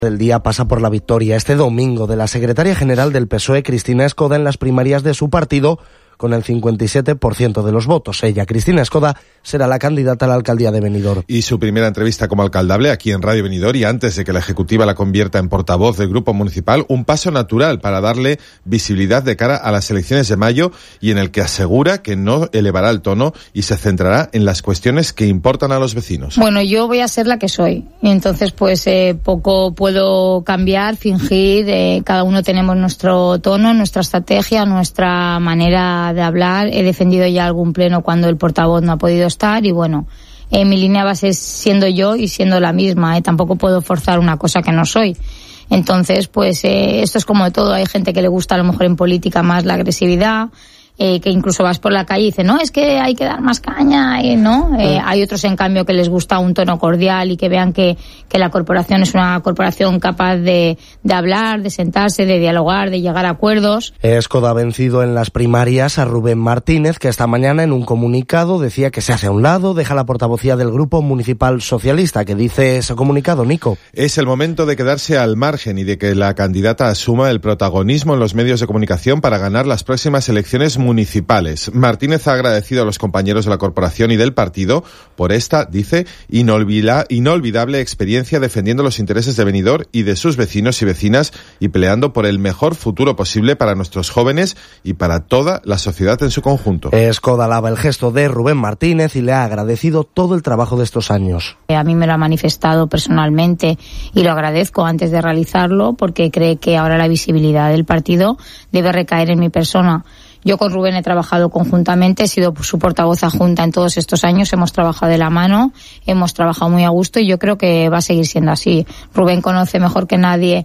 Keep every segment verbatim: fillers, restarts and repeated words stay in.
El día pasa por la victoria este domingo de la secretaria general del P S O E, Cristina Escoda, en las primarias de su partido, con el cincuenta y siete por ciento de los votos. Ella, Cristina Escoda, será la candidata a la alcaldía de Benidorm. Y su primera entrevista como alcaldable aquí en Radio Benidorm, y antes de que la ejecutiva la convierta en portavoz del grupo municipal, un paso natural para darle visibilidad de cara a las elecciones de mayo, y en el que asegura que no elevará el tono y se centrará en las cuestiones que importan a los vecinos. Bueno, yo voy a ser la que soy, y entonces pues eh, poco puedo cambiar, fingir, eh, cada uno tenemos nuestro tono, nuestra estrategia, nuestra manera de hablar. He defendido ya algún pleno cuando el portavoz no ha podido estar, y bueno, eh, mi línea va a ser siendo yo y siendo la misma, eh, tampoco puedo forzar una cosa que no soy. Entonces, pues eh, esto es como de todo. Hay gente que le gusta a lo mejor en política más la agresividad, eh, que incluso vas por la calle y dice, no, es que hay que dar más caña, eh, ¿no? Eh, hay otros, en cambio, que les gusta un tono cordial y que vean que, que la corporación es una corporación capaz de, de hablar, de sentarse, de dialogar, de llegar a acuerdos. Escoda ha vencido en las primarias a Rubén Martínez, que esta mañana en un comunicado decía que se hace a un lado, deja la portavocía del Grupo Municipal Socialista. ¿Qué dice ese comunicado, Nico? Es el momento de quedarse al margen y de que la candidata asuma el protagonismo en los medios de comunicación para ganar las próximas elecciones municipales. municipales. Martínez ha agradecido a los compañeros de la corporación y del partido por esta, dice, inolvida, inolvidable experiencia defendiendo los intereses de Benidorm y de sus vecinos y vecinas, y peleando por el mejor futuro posible para nuestros jóvenes y para toda la sociedad en su conjunto. Escoda alaba el gesto de Rubén Martínez y le ha agradecido todo el trabajo de estos años. A mí me lo ha manifestado personalmente y lo agradezco antes de realizarlo, porque cree que ahora la visibilidad del partido debe recaer en mi persona. Yo con Rubén he trabajado conjuntamente, he sido su portavoz adjunta en todos estos años, hemos trabajado de la mano, hemos trabajado muy a gusto, y yo creo que va a seguir siendo así. Rubén conoce mejor que nadie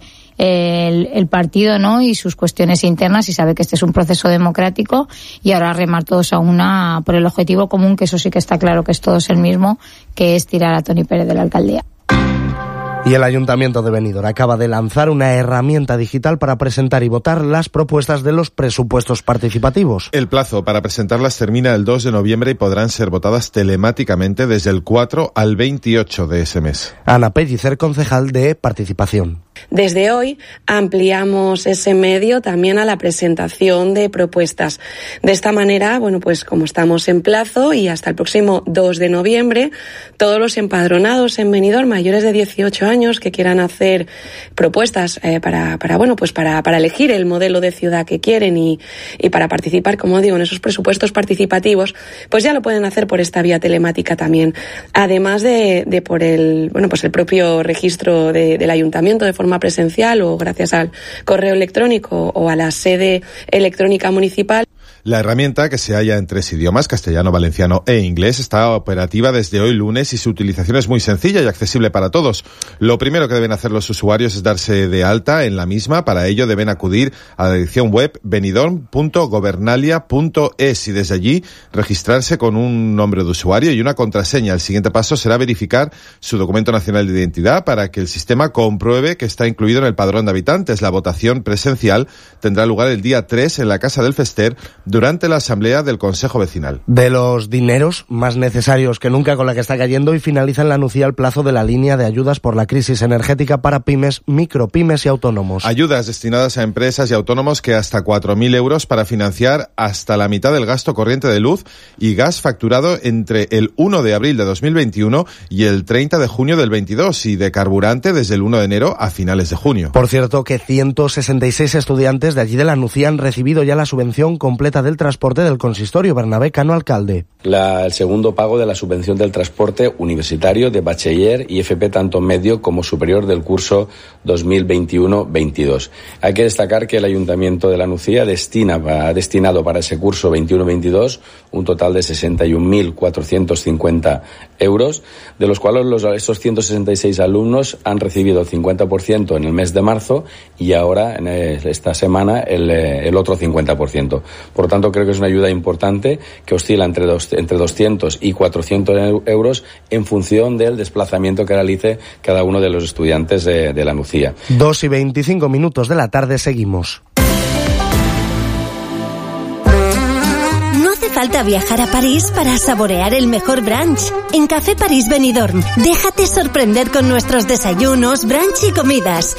el, el partido, ¿no?, y sus cuestiones internas, y sabe que este es un proceso democrático, y ahora remar todos a una por el objetivo común, que eso sí que está claro que es todos el mismo, que es tirar a Toni Pérez de la alcaldía. Y el Ayuntamiento de Benidorm acaba de lanzar una herramienta digital para presentar y votar las propuestas de los presupuestos participativos. El plazo para presentarlas termina el dos de noviembre y podrán ser votadas telemáticamente desde el cuatro al veintiocho de ese mes. Ana Pellicer, concejal de Participación. Desde hoy ampliamos ese medio también a la presentación de propuestas. De esta manera, bueno, pues como estamos en plazo y hasta el próximo dos de noviembre, todos los empadronados en Benidorm mayores de dieciocho años que quieran hacer propuestas eh, para, para, bueno, pues para, para elegir el modelo de ciudad que quieren y, y para participar, como digo, en esos presupuestos participativos, pues ya lo pueden hacer por esta vía telemática también. Además de, de por el, bueno, pues el propio registro de, del ayuntamiento de forma presencial o gracias al correo electrónico o a la sede electrónica municipal. La herramienta, que se halla en tres idiomas, castellano, valenciano e inglés, está operativa desde hoy lunes y su utilización es muy sencilla y accesible para todos. Lo primero que deben hacer los usuarios es darse de alta en la misma. Para ello deben acudir a la dirección web benidorm punto gobernalia punto es y desde allí registrarse con un nombre de usuario y una contraseña. El siguiente paso será verificar su documento nacional de identidad para que el sistema compruebe que está incluido en el padrón de habitantes. La votación presencial tendrá lugar el día tres en la Casa del Fester durante la asamblea del Consejo Vecinal. De los dineros más necesarios que nunca con la que está cayendo, y finaliza en la Nucía el plazo de la línea de ayudas por la crisis energética para pymes, micropymes y autónomos. Ayudas destinadas a empresas y autónomos que hasta cuatro mil euros para financiar hasta la mitad del gasto corriente de luz y gas facturado entre el uno de abril de dos mil veintiuno y el treinta de junio del veintidós, y de carburante desde el uno de enero a finales de junio. Por cierto, que ciento sesenta y seis estudiantes de allí de la Nucía han recibido ya la subvención completa del transporte del consistorio. Bernabé Cano, alcalde. La, el segundo pago de la subvención del transporte universitario de bachiller y F P tanto medio como superior del curso dos mil veintiuno veintidós. Hay que destacar que el Ayuntamiento de la Nucía destina, ha destinado para ese curso veintiuno veintidós un total de sesenta y un mil cuatrocientos cincuenta euros, de los cuales los, estos ciento sesenta y seis alumnos han recibido el cincuenta por ciento en el mes de marzo y ahora en esta semana el, el otro cincuenta por ciento. Por tanto, creo que es una ayuda importante que oscila entre, dos, entre doscientos y cuatrocientos euros en función del desplazamiento que realice cada uno de los estudiantes de, de la Nucía. Dos y veinticinco minutos de la tarde, seguimos. falta viajar a París para saborear el mejor brunch. En Café París Benidorm, déjate sorprender con nuestros desayunos, brunch y comidas.